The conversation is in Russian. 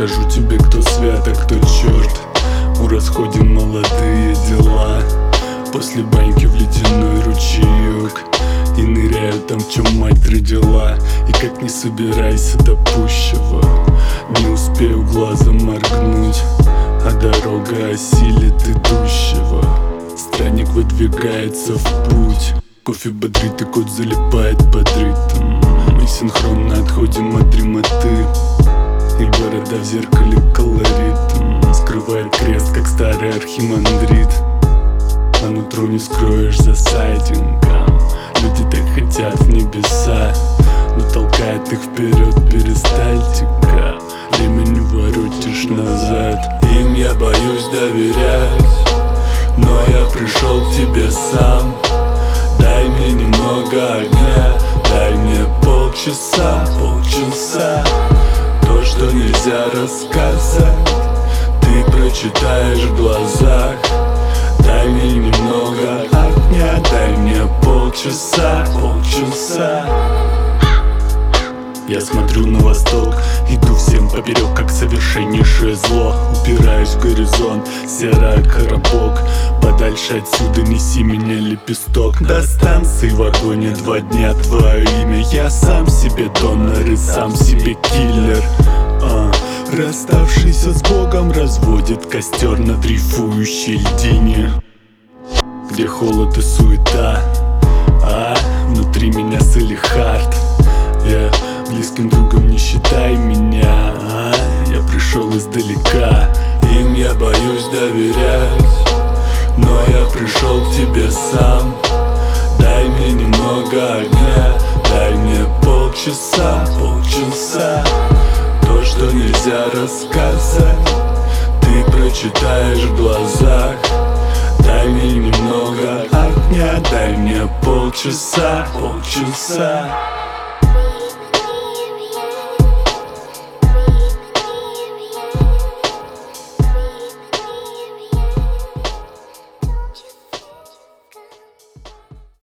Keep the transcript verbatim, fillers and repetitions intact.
скажу тебе, кто свят, а кто черт. У расходим молодые дела. После баньки в ледяной ручеек и ныряю там, в чем мать родила. И как не собирайся до пущего, не успею глазом моргнуть, а дорога осилит идущего. Странник выдвигается в путь. Кофе бодрит и кот залипает под ритм. Мы синхронно отходим от дремоты, и борода в зеркале колорит скрывает крест, как старый архимандрит. А нутро не скроешь за сайдингом. Люди так хотят в небеса, но толкает их вперед перистальтика. Время не воротишь назад. Им я боюсь доверять, но я пришел к тебе сам. Дай мне немного огня, дай мне полчаса, полчаса. То, что нельзя рассказать, ты прочитаешь в глазах. Дай мне немного огня, дай мне полчаса, полчаса. Я смотрю на восток, иду всем поперек, как совершеннейшее зло. Упираюсь в горизонт, серая коробок. Подальше отсюда неси меня, лепесток. До станции в вагоне два дня твое имя. Я сам себе донор и сам себе киллер. а, Расставшийся с Богом разводит костер на дрейфующей льдине, где холод и суета, а внутри меня Салихард. Я близким другом не считай меня, а я пришел издалека. Им я боюсь доверять, но я пришел к тебе сам. Дай мне немного огня, дай мне полчаса, полчаса. То, что нельзя рассказать, ты прочитаешь в глазах. Дай мне немного огня, дай мне полчаса, полчаса.